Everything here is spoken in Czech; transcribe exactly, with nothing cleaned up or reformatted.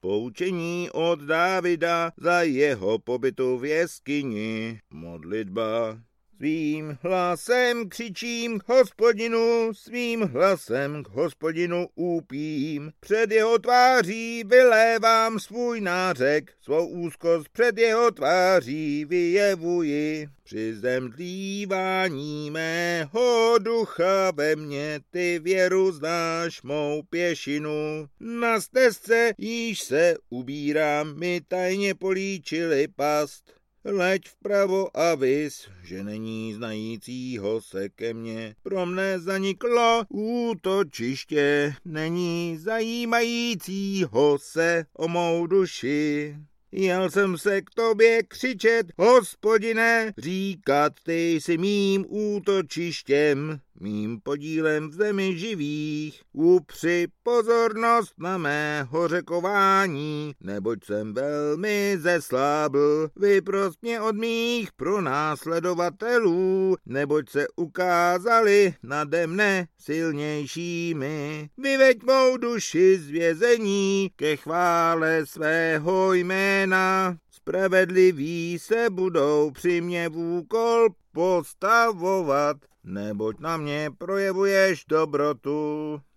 poučení od Dávida za jeho pobytu v jeskyni. Modlitba. Svým hlasem křičím k Hospodinu, svým hlasem k Hospodinu úpím. Před jeho tváří vylévám svůj nářek, svou úzkost před jeho tváří vyjevuji. Při zemdlívání mého ducha ve mně ty věru znáš mou pěšinu. Na stezce již se ubírám, mi tajně políčili past. Leď vpravo a vys, že není znajícího se ke mně. Pro mne zaniklo útočiště, není zajímajícího se o mou duši. Jel jsem se k tobě křičet, Hospodine, říkat, ty jsi mým útočištěm, mým podílem v zemi živých. Upři pozornost na mého řekování, neboť jsem velmi zeslábl. Vyprost mě od mých pronásledovatelů, neboť se ukázali nade mne silnějšími. Vyveď mou duši z vězení ke chvále svého jména. Spravedliví se budou při mě v úkol postavovat, neboť na mě projevuješ dobrotu.